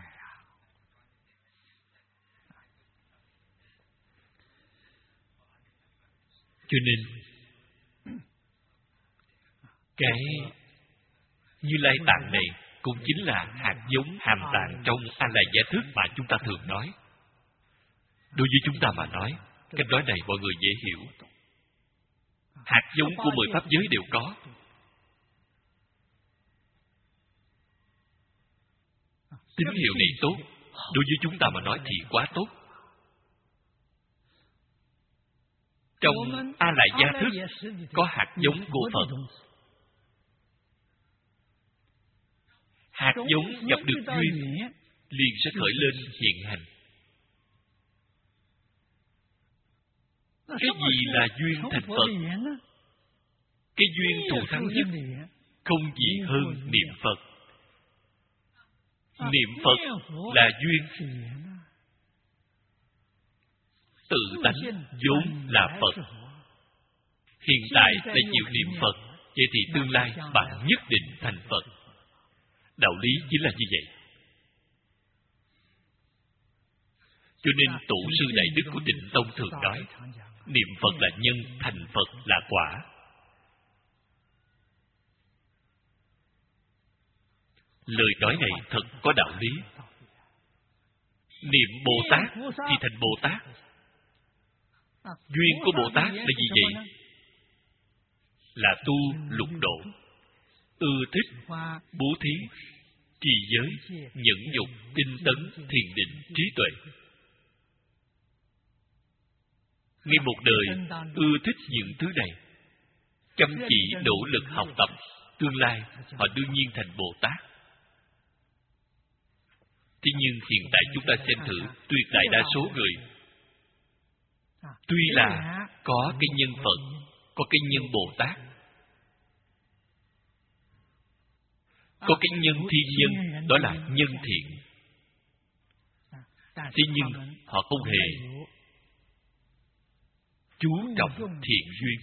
Cho nên cái Như Lai Tạng này cũng chính là hạt giống hàm tàng trong A La Gia Thức mà chúng ta thường nói. Đối với chúng ta mà nói, cách nói này mọi người dễ hiểu. Hạt giống của 10 pháp giới đều có. Tín hiệu này tốt, đối với chúng ta mà nói thì quá tốt. Trong A La Gia Thức có hạt giống của Phật. Hạt giống gặp được duyên liền sẽ khởi lên hiện hành. Cái gì là duyên thành Phật? Cái duyên thù thắng nhất không gì hơn niệm Phật. Niệm Phật là duyên. Tự tánh vốn là Phật. Hiện tại đã chịu niệm Phật, vậy thì tương lai bạn nhất định thành Phật. Đạo lý chính là như vậy. Cho nên tổ sư Đại Đức của Tịnh Tông thường nói, niệm Phật là nhân, thành Phật là quả. Lời nói này thật có đạo lý. Niệm Bồ Tát thì thành Bồ Tát. Duyên của Bồ Tát là gì vậy? Là tu lục độ, ưa thích, bố thí, trì giới, nhẫn nhục, tinh tấn, thiền định, trí tuệ. Ngay một đời ưa thích những thứ này, chăm chỉ nỗ lực học tập, tương lai họ đương nhiên thành Bồ Tát. Thế nhưng hiện tại chúng ta xem thử, tuyệt đại đa số người tuy là có cái nhân Phật, có cái nhân Bồ Tát, có cái nhân thiên nhân, đó là nhân thiện. Thế nhưng họ không hề chú trọng thiện duyên.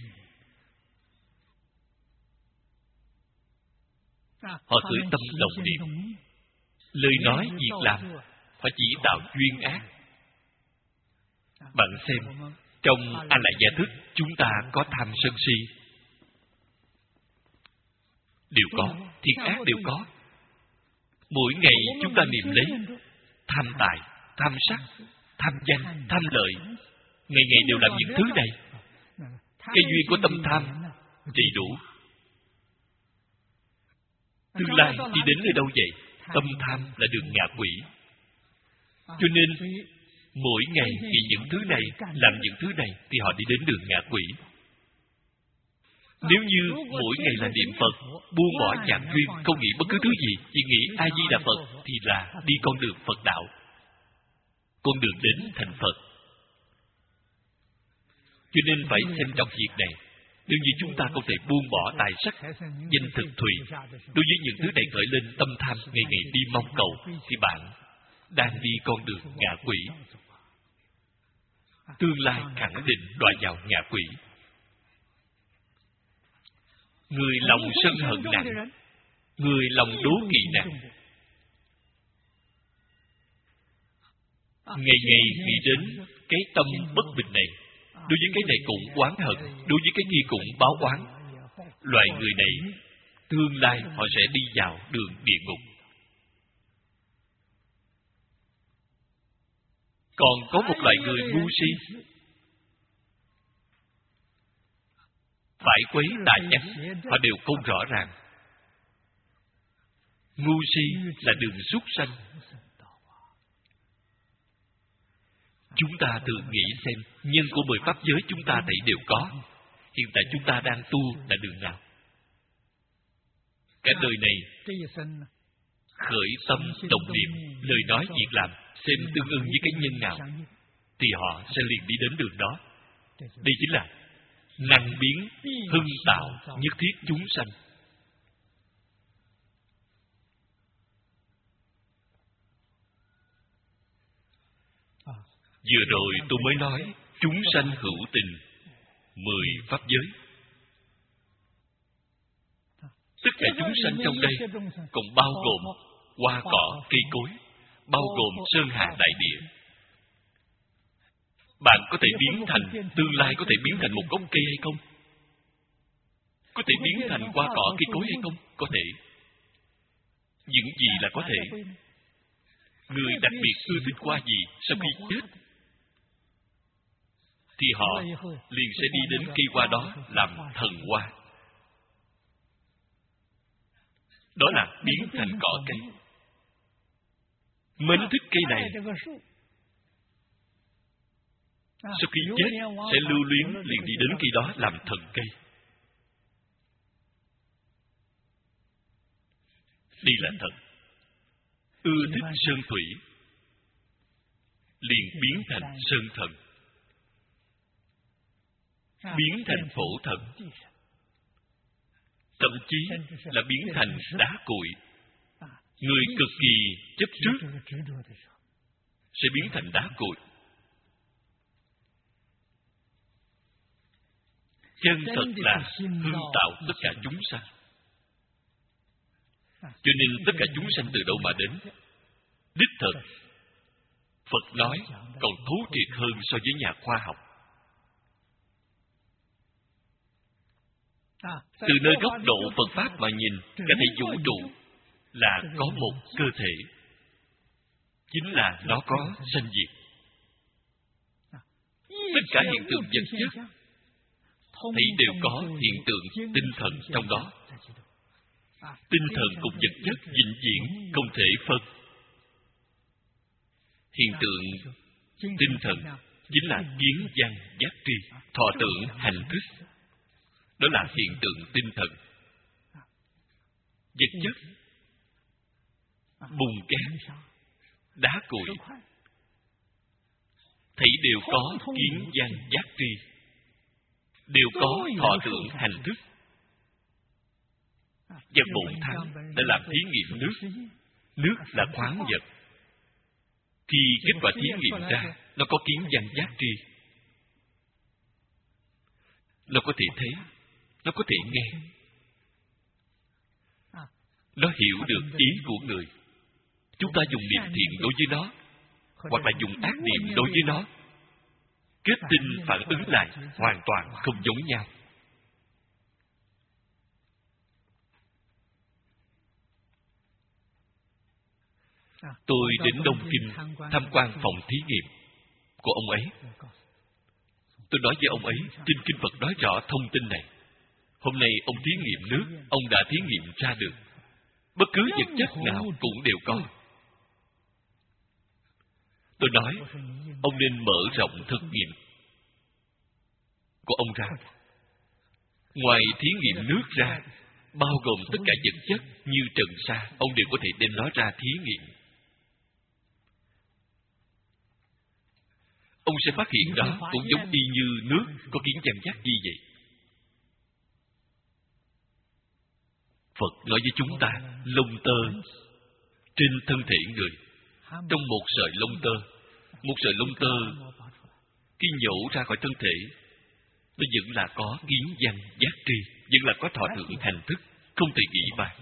Họ khởi tâm đồng niệm, lời nói, việc làm, họ chỉ tạo duyên ác. Bạn xem, trong A La Gia Thức, chúng ta có tham sân si. Đều có, thiện ác đều có. Mỗi ngày chúng ta niệm lấy tham tài, tham sắc, tham danh, tham lợi. Ngày ngày đều làm những thứ này. Cái duyên của tâm tham đầy đủ. Tương lai đi đến nơi đâu vậy? Tâm tham là đường ngạ quỷ. Cho nên mỗi ngày vì những thứ này, làm những thứ này, thì họ đi đến đường ngạ quỷ. Nếu như mỗi ngày là niệm Phật, buông bỏ nhãn duyên, không nghĩ bất cứ thứ gì, chỉ nghĩ A Di Đà Phật, thì là đi con đường Phật đạo, con đường đến thành Phật. Cho nên phải xem trọng việc này. Nếu như chúng ta không thể buông bỏ tài sắc, danh thực thùy, đối với những thứ này khởi lên tâm tham, ngày ngày đi mong cầu, thì bạn đang đi con đường ngạ quỷ. Tương lai khẳng định đọa vào ngạ quỷ. Người lòng sân hận nặng, người lòng đố kỵ nặng, ngày ngày nghĩ đến cái tâm bất bình này, đối với cái này cũng oán hận, đối với cái kia cũng báo oán. Loại người này tương lai họ sẽ đi vào đường địa ngục. Còn có một loại người ngu si, phải quấy tà chánh, họ đều không rõ ràng. Ngu si là đường súc sanh. Chúng ta tự nghĩ xem, nhân của 10 pháp giới chúng ta thấy đều có. Hiện tại chúng ta đang tu là đường nào? Cả đời này khởi tâm đồng niệm, lời nói việc làm xem tương ưng với cái nhân nào, thì họ sẽ liền đi đến đường đó. Đây chính là năng biến hưng tạo nhất thiết chúng sanh. Vừa rồi tôi mới nói chúng sanh hữu tình 10 pháp giới. Tất cả chúng sanh trong đây còn bao gồm hoa cỏ, cây cối, bao gồm sơn hà đại địa. Bạn có thể biến thành, tương lai có thể biến thành một gốc cây hay không? Có thể biến thành hoa cỏ, cây cối hay không? Có thể. Những gì là có thể? Người đặc biệt ưa thích hoa gì sau khi chết thì họ liền sẽ đi đến cây hoa đó làm thần hoa. Đó là biến thành cỏ cây. Mến thích cây này, sau khi chết sẽ lưu luyến liền đi đến cây đó làm thần cây. Đây là thần. Ưa thích sơn thủy liền biến thành sơn thần, biến thành phổ thần, thậm chí là biến thành đá cuội. Người cực kỳ chấp trước sẽ biến thành đá cuội. Chân thật là hưng tạo tất cả chúng sanh. Cho nên tất cả chúng sanh từ đâu mà đến? Đích thực, Phật nói còn thấu triệt hơn so với nhà khoa học. Từ nơi góc độ Phật Pháp mà nhìn, cả thể vũ trụ là có một cơ thể. Chính là nó có sanh diệt. Tất cả hiện tượng vật chất thì đều có hiện tượng tinh thần trong đó. Tinh thần cùng vật chất vĩnh viễn không thể phân. Hiện tượng tinh thần chính là kiến văn giác tri, thọ tưởng hành thức. Đó là hiện tượng tinh thần. Vật chất, bùn cát, đá cuội, thì đều có kiến văn giác tri, đều có thọ tưởng hành thức. Và Bổn Thắng đã làm thí nghiệm nước. Nước là khoáng vật. Khi kết quả thí nghiệm ra, nó có kiến văn giác tri. Nó có thể thấy, nó có thể nghe. Nó hiểu được ý của người. Chúng ta dùng niệm thiện đối với nó, hoặc là dùng ác niệm đối với nó, kết tinh phản ứng lại hoàn toàn không giống nhau. Tôi đến Đông Kinh tham quan phòng thí nghiệm của ông ấy. Tôi nói với ông ấy, trên Kinh Phật nói rõ thông tin này. Hôm nay ông thí nghiệm nước, ông đã thí nghiệm ra được. Bất cứ vật chất nào cũng đều có. Tôi nói, ông nên mở rộng thực nghiệm của ông ra. Ngoài thí nghiệm nước ra, bao gồm tất cả vật chất như trần sa, ông đều có thể đem nó ra thí nghiệm. Ông sẽ phát hiện đó cũng giống y như nước có kiến văn giác chi vậy. Phật nói với chúng ta, lông tơ trên thân thể người, trong một sợi lông tơ khi nhổ ra khỏi thân thể, nó vẫn là có kiến văn giác tri, vẫn là có thọ tưởng hành thức, không thể nghĩ bàn.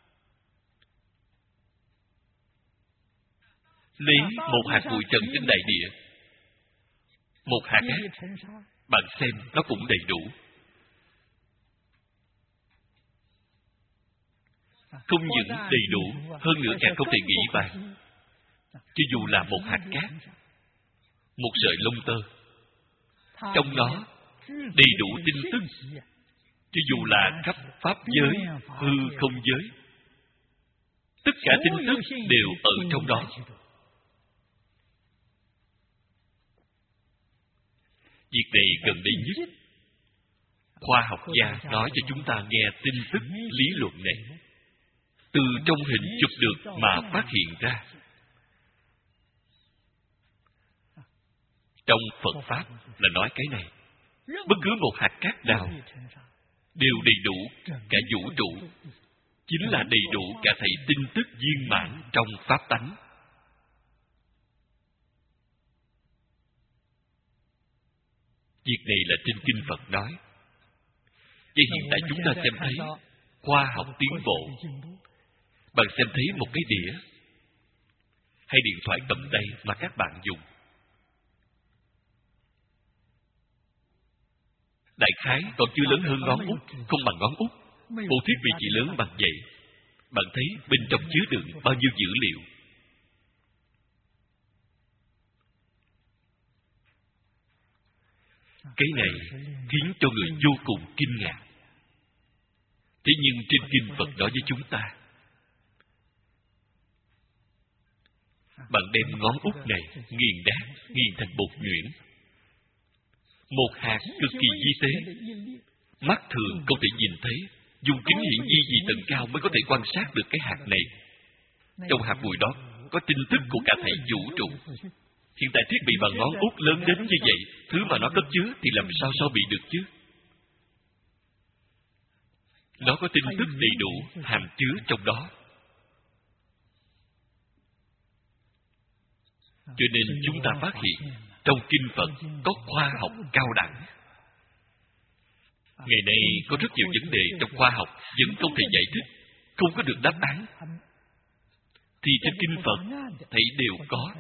Lấy một hạt bụi trần trên đại địa, một hạt cát, bạn xem nó cũng đầy đủ. Không những đầy đủ, hơn nữa càng không thể nghĩ bàn. Cho dù là một hạt cát, một sợi lông tơ, trong đó đầy đủ tin tức. Cho dù là khắp pháp giới, hư không giới, tất cả tin tức đều ở trong đó. Việc này gần đây nhất, khoa học gia nói cho chúng ta nghe tin tức lý luận này. Từ trong hình chụp được mà phát hiện ra. Trong Phật Pháp là nói cái này. bất cứ một hạt cát nào đều đầy đủ cả vũ trụ, chính là đầy đủ cả thảy tin tức viên mãn trong pháp tánh. Việc này là trên kinh Phật nói. Và hiện tại chúng ta xem thấy khoa học tiến bộ. Bạn xem thấy một cái đĩa hay điện thoại cầm tay mà các bạn dùng, đại khái còn chưa lớn hơn ngón út, không bằng ngón út. Bộ thiết bị chỉ lớn bằng vậy. Bạn thấy bên trong chứa đựng bao nhiêu dữ liệu. Cái này khiến cho người vô cùng kinh ngạc. Thế nhưng trên kinh Phật nói với chúng ta, bạn đem ngón út này nghiền nát, nghiền thành bột nhuyễn. Một hạt cực kỳ vi tế, mắt thường không thể nhìn thấy, dùng kính hiển vi gì tầng cao mới có thể quan sát được cái hạt này. Trong hạt bụi đó có tin tức của cả thảy vũ trụ. Hiện tại thiết bị bằng ngón út lớn đến như vậy, thứ mà nó cất chứa thì làm sao so bị được chứ? Nó có tin tức đầy đủ hàm chứa trong đó. Cho nên chúng ta phát hiện trong kinh Phật có khoa học cao đẳng. Ngày nay có rất nhiều vấn đề trong khoa học vẫn không thể giải thích, không có được đáp án. Thì trên kinh Phật thấy đều có.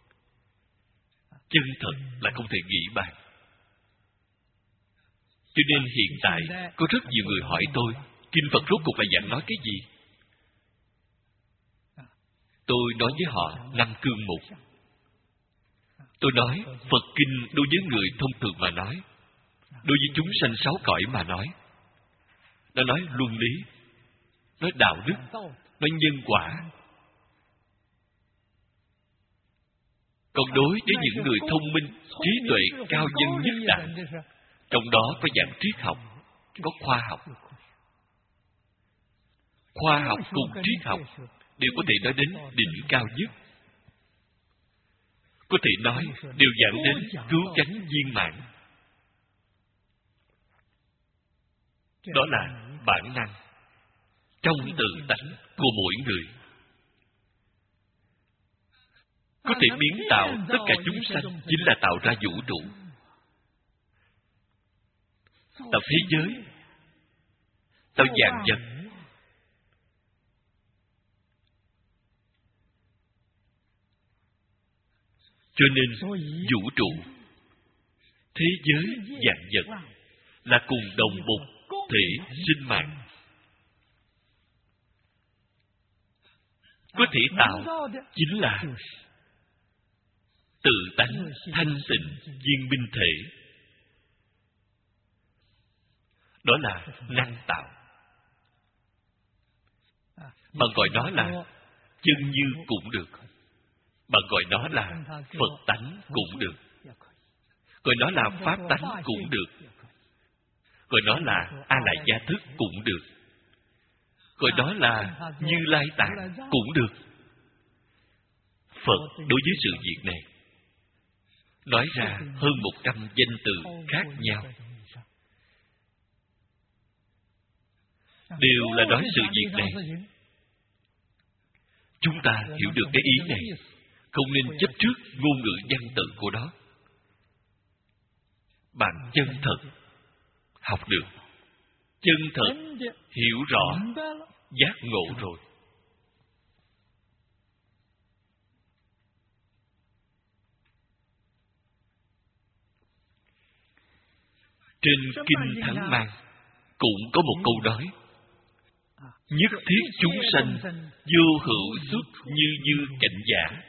Chân thật là không thể nghĩ bàn. Cho nên hiện tại có rất nhiều người hỏi tôi, kinh Phật rốt cuộc là giảng nói cái gì? Tôi nói với họ 5 cương mục. Tôi nói Phật kinh đối với người thông thường mà nói, đối với chúng sanh 6 cõi mà nói, nó nói luân lý, nói đạo đức, nói nhân quả. Còn đối với những người thông minh, trí tuệ cao nhân nhất đẳng, trong đó có dạng triết học, có khoa học. Khoa học cùng triết học đều có thể nói đến đỉnh cao nhất. Có thể nói đều dẫn đến cứu cánh viên mãn. Đó là bản năng trong tự tánh của mỗi người. Có thể biến tạo tất cả chúng sanh chính là tạo ra vũ trụ, tạo thế giới, tạo vạn vật. Cho nên vũ trụ, thế giới, vạn vật là cùng đồng một thể sinh mạng. Có thể tạo chính là tự tánh thanh tịnh viên minh thể. Đó là năng tạo. Bạn gọi nó là chân như cũng được, bạn gọi nó là Phật tánh cũng được, gọi nó là Pháp tánh cũng được, gọi nó là A Lại Gia Thức cũng được, gọi đó là Như Lai Tạng cũng được. Phật đối với sự việc này nói ra hơn 100 danh từ khác nhau, đều là nói sự việc này. Chúng ta hiểu được cái ý này, không nên chấp trước ngôn ngữ văn tự của nó. Bạn chân thật học được, chân thật hiểu rõ, giác ngộ rồi. Trên Kinh Thắng Mang cũng có một câu nói: nhất thiết chúng sanh vô hữu xuất như cảnh giả.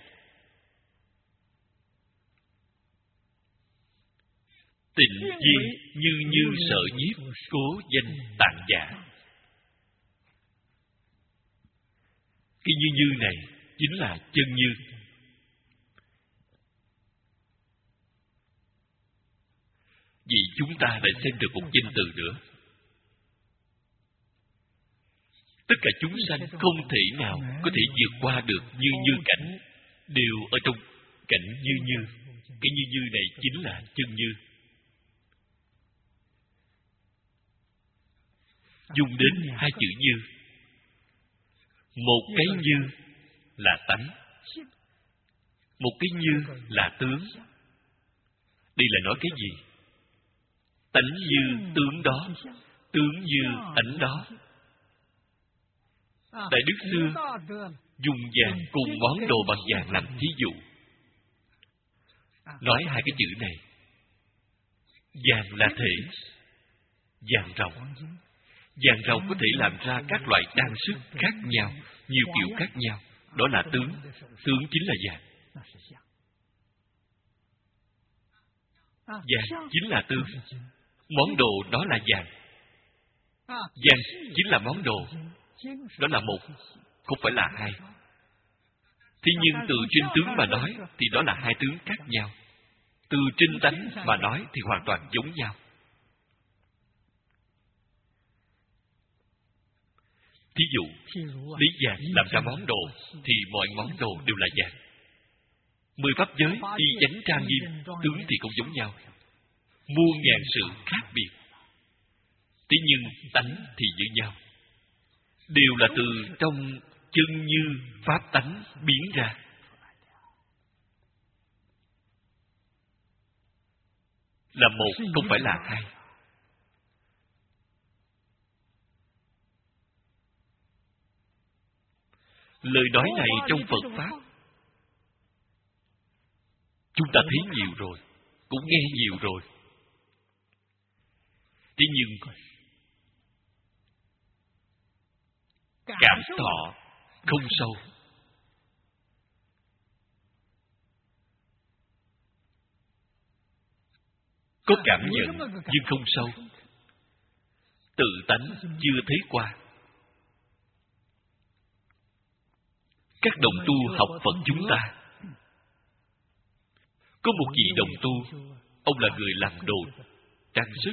Tịnh viên như sợ nhiếp, cố danh tạng giả. Cái như này chính là chân như. Vì chúng ta lại xem được một danh từ nữa. Tất cả chúng sanh không thể nào có thể vượt qua được như cảnh, đều ở trong cảnh như. Cái như này chính là chân như. dùng đến hai chữ như. Một cái như là tánh, một cái như là tướng. Đây là nói cái gì? Tánh như tướng đó, tướng như tánh đó. Đại Đức xưa dùng vàng cùng món đồ bằng vàng làm thí dụ. Nói hai cái chữ này. Vàng là thể, vàng ròng. Vàng ròng có thể làm ra các loại trang sức khác nhau, nhiều kiểu khác nhau. Đó là tướng. Tướng chính là vàng. Vàng chính là tướng. Món đồ đó là vàng. Vàng chính là món đồ. Đó là một, không phải là hai. Thế nhưng từ trên tướng mà nói thì đó là hai tướng khác nhau. Từ trên tánh mà nói thì hoàn toàn giống nhau. Thí dụ, lấy vàng làm ra món đồ thì mọi món đồ đều là vàng. 10 pháp giới y chánh trang nghiêm, tướng thì cũng giống nhau. Muôn ngàn sự khác biệt. Thế nhưng tánh thì như nhau. Đều là từ trong chân như pháp tánh biến ra. Là một, không phải là hai. Lời nói này trong Phật Pháp chúng ta thấy nhiều rồi, cũng nghe nhiều rồi. Thế nhưng cảm thọ không sâu. Có cảm nhận nhưng không sâu. Tự tánh chưa thấy qua. Các đồng tu học Phật chúng ta, có một vị đồng tu, ông là người làm đồ trang sức.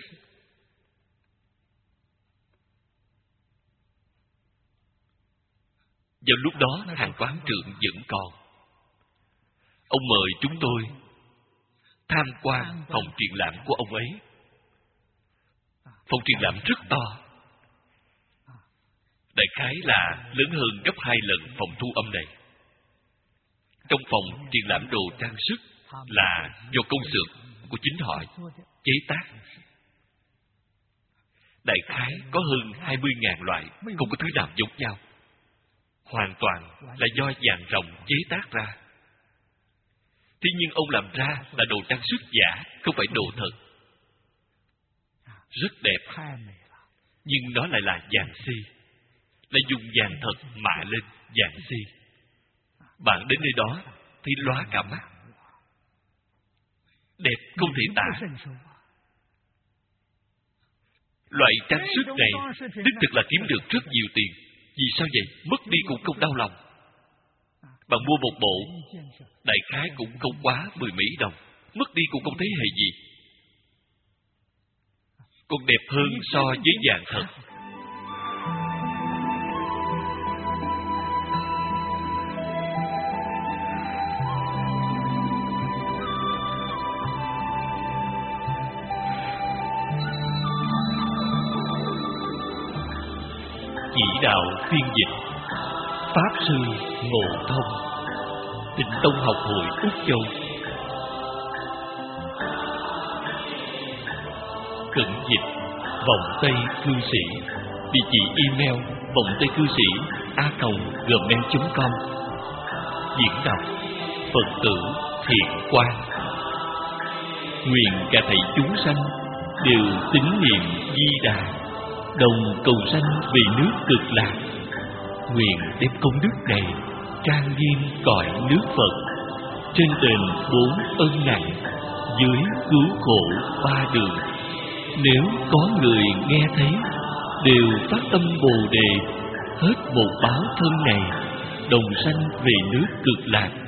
Vào lúc đó hàng quán trượng vẫn còn. Ông mời chúng tôi tham quan phòng triển lãm của ông ấy. Phòng triển lãm rất to, đại khái là lớn hơn gấp 2 lần phòng thu âm này. Trong phòng triển lãm đồ trang sức là do công xưởng của chính họ chế tác. Đại khái có hơn 20.000 loại, không có thứ nào giống nhau. Hoàn toàn là do vàng ròng chế tác ra. Thế nhưng ông làm ra là đồ trang sức giả, không phải đồ thật. Rất đẹp, nhưng nó lại là vàng si. Lại dùng vàng thật mạ lên vàng si. Bạn đến nơi đó thì lóa cả mắt. Đẹp không thể tả. Loại trang sức này đích thực là kiếm được rất nhiều tiền. Vì sao vậy? Mất đi cũng không đau lòng. Bạn mua một bộ, đại khái cũng không quá 10 mấy đồng. Mất đi cũng không thấy hề gì. Còn đẹp hơn so với vàng thật. Chỉ đạo phiên dịch Pháp Sư Ngộ Thông, Tịnh Tông Học Hội Úc Châu. Cẩn dịch Vọng Tây Cư Sĩ. Địa chỉ email vongtaicư sĩ@gmail.com. Diễn đọc Phật tử Thiện Quang. Nguyện cả thầy chúng sanh đều tín niệm Di Đà, đồng cầu sanh về nước Cực Lạc. Nguyện đem công đức này trang nghiêm cõi nước Phật, trên đền 4 ân nặng, dưới cứu khổ 3 đường. Nếu có người nghe thấy, đều phát tâm Bồ Đề, hết một báo thân này, đồng sanh về nước Cực Lạc.